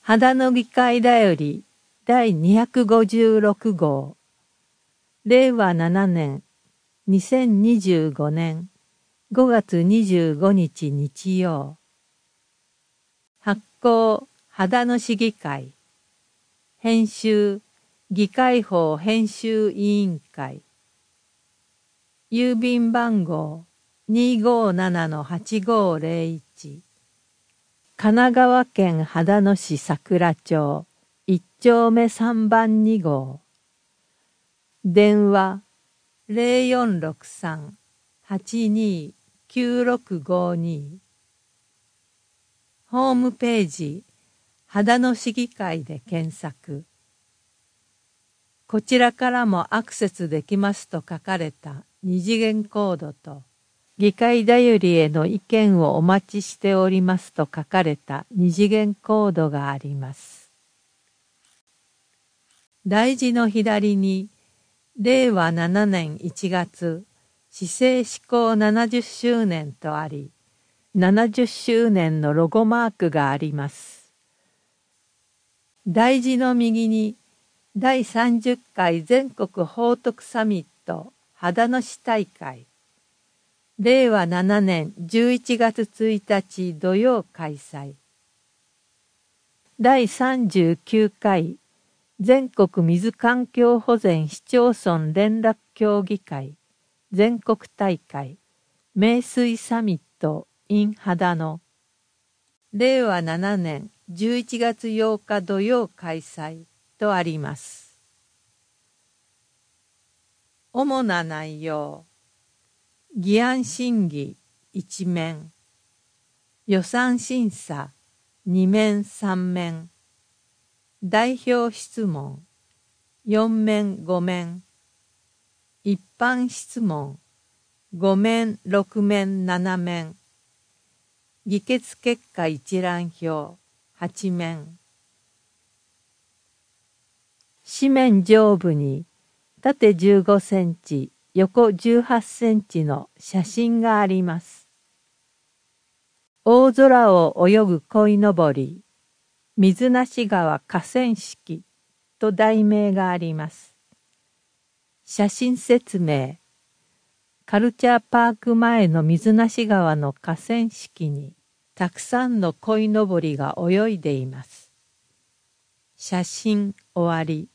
秦野議会だより第256号令和7年2025年5月25日日曜発行秦野市議会編集議会法編集委員会郵便番号257-8501神奈川県秦野市桜町1丁目3番2号電話0463-829652ホームページ秦野市議会で検索。こちらからもアクセスできますと書かれた二次元コードと議会だよりへの意見をお待ちしておりますと書かれた二次元コードがあります。題字の左に令和7年1月市政施行70周年とあり、70周年のロゴマークがあります。題字の右に第30回全国法徳サミット秦野市大会令和7年11月1日土曜開催。第39回全国水環境保全市町村連絡協議会全国大会名水サミット in 秦野令和7年11月8日土曜開催とあります。主な内容議案審議1面予算審査2面3面代表質問4面5面一般質問5面6面7面議決結果一覧表8面紙面上部に縦15センチ横18センチの写真があります。大空を泳ぐ鯉のぼり、水無川河川敷と題名があります。写真説明。カルチャーパーク前の水無川の河川敷にたくさんの鯉のぼりが泳いでいます。写真終わり。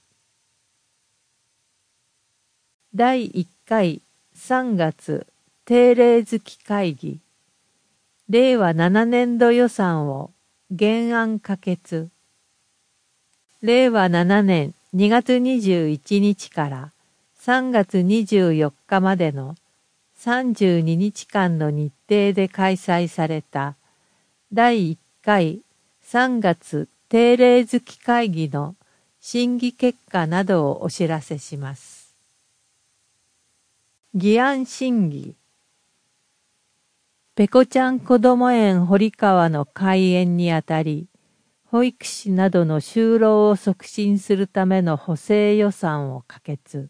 第1回3月定例月会議令和7年度予算を原案可決令和7年2月21日から3月24日までの32日間の日程で開催された第1回3月定例月会議の審議結果などをお知らせします。議案審議ペコちゃんこども園堀川の開園にあたり、保育士などの就労を促進するための補正予算を可決。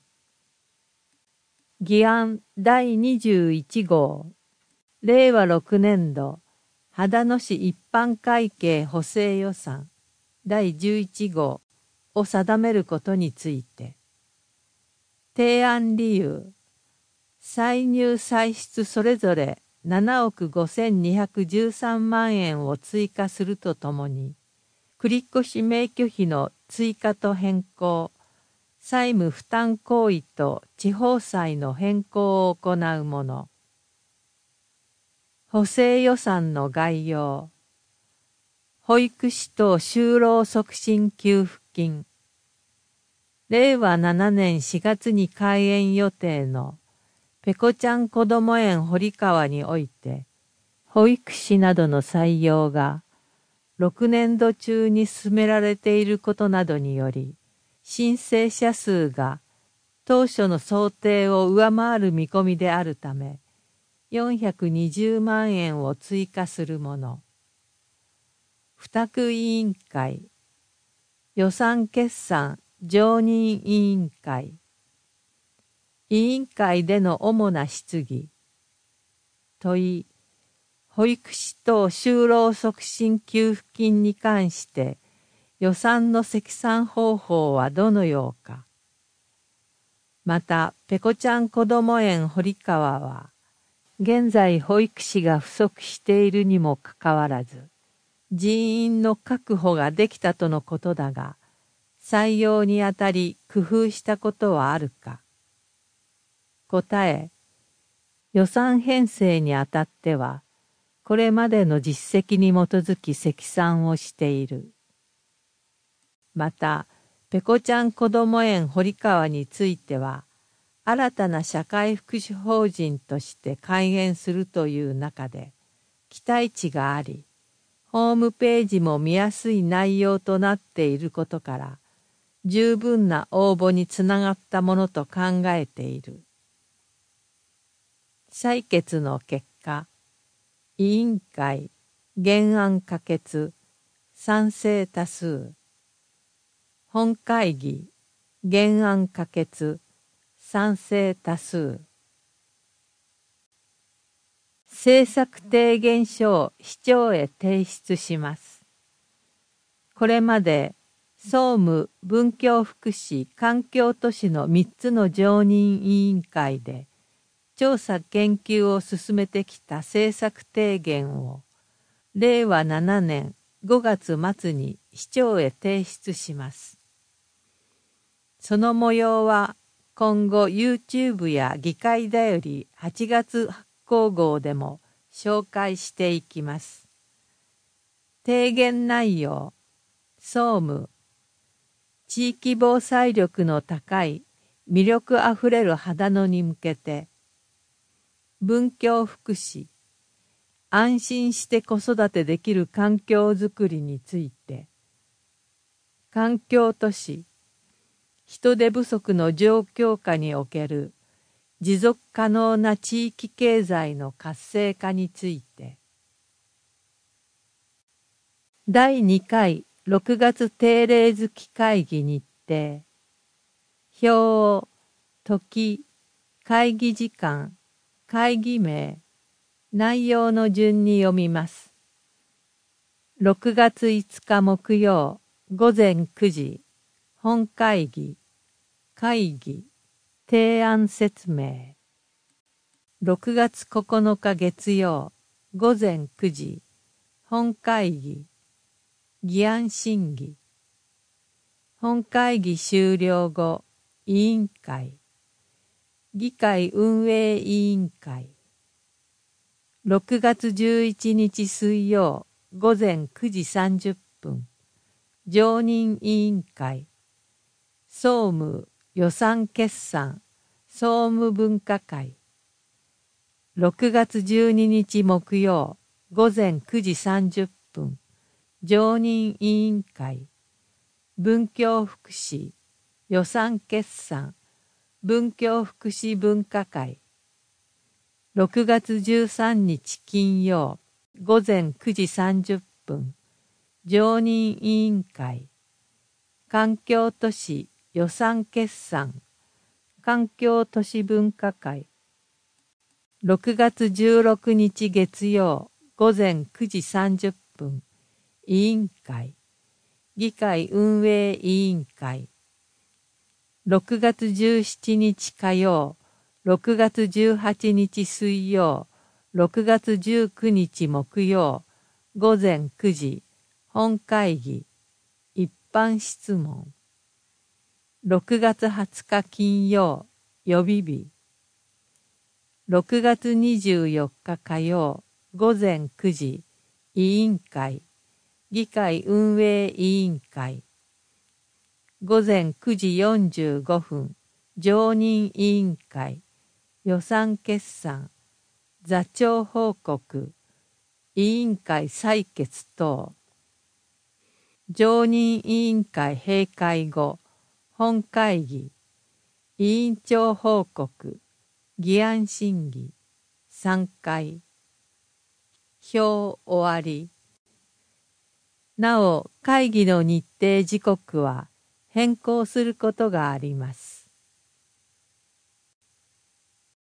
議案第21号令和6年度秦野市一般会計補正予算第11号を定めることについて。提案理由歳入歳出それぞれ7億5213万円を追加するとともに、繰越免許費の追加と変更、債務負担行為と地方債の変更を行うもの。補正予算の概要。保育士等就労促進給付金。令和7年4月に開園予定のペコちゃんこども園堀川において、保育士などの採用が6年度中に進められていることなどにより、申請者数が当初の想定を上回る見込みであるため、420万円を追加するもの。付託委員会、予算決算常任委員会。委員会での主な質疑。問い、保育士等就労促進給付金に関して、 予算の積算方法はどのようか。また、ペコちゃんこども園堀川は、現在保育士が不足しているにもかかわらず、人員の確保ができたとのことだが、採用にあたり工夫したことはあるか。答え、予算編成にあたっては、これまでの実績に基づき積算をしている。また、ペコちゃんこども園堀川については、新たな社会福祉法人として開園するという中で、期待値があり、ホームページも見やすい内容となっていることから、十分な応募につながったものと考えている。採決の結果、委員会、原案可決、賛成多数。本会議、原案可決、賛成多数。政策提言書を市長へ提出します。これまで総務文教福祉環境都市の3つの常任委員会で調査研究を進めてきた政策提言を令和7年5月末に市長へ提出します。その模様は今後 YouTube や議会だより8月発行号でも紹介していきます。提言内容、総務、地域防災力の高い魅力あふれる秦野に向けて、文教福祉、安心して子育てできる環境づくりについて、環境都市、人手不足の状況下における持続可能な地域経済の活性化について、第2回6月定例月会議日程、表、時、会議時間、会議名、内容の順に読みます。6月5日木曜午前9時、本会議、会議、提案説明。6月9日月曜午前9時、本会議、議案審議。本会議終了後、委員会、議会運営委員会。6月11日水曜午前9時30分、常任委員会、総務予算決算総務分科会。6月12日木曜午前9時30分、常任委員会、文教福祉予算決算文教福祉分科会。6月13日金曜午前9時30分、常任委員会、環境都市予算決算環境都市分科会。6月16日月曜午前9時30分、委員会、議会運営委員会。6月17日火曜、6月18日水曜、6月19日木曜、午前9時、本会議、一般質問。6月20日金曜、予備日。6月24日火曜、午前9時、委員会、議会運営委員会。午前9時45分、常任委員会、予算決算、座長報告、委員会採決等。常任委員会閉会後、本会議、委員長報告、議案審議、3回。表終わり。なお、会議の日程時刻は変更することがあります。